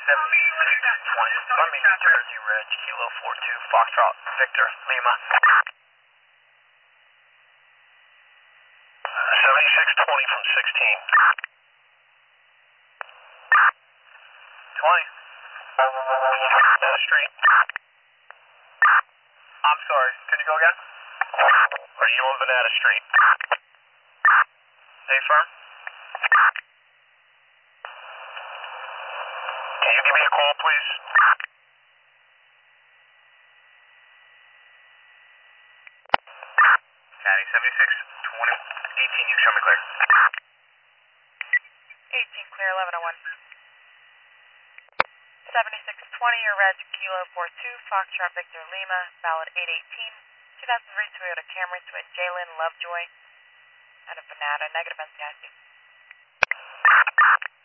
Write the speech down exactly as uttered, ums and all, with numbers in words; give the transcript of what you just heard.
seventy-six twenty from New Jersey, Reg, Kilo four two, Foxtrot, Victor, Lima. seventy-six twenty from sixteen. twenty. Down the street. I'm sorry, can you go again? Are you on Banana Street? Hey, firm? Can you give me a call, please? County seventy-six twenty, eighteen, you show me clear. eighteen clear, eleven oh one. seventy-six twenty, your Reg, Kilo four two, Foxtrot, Victor, Lima, valid eight eighteen, two thousand three Toyota Camry to a Jalen Lovejoy out of Banana, negative N C I C.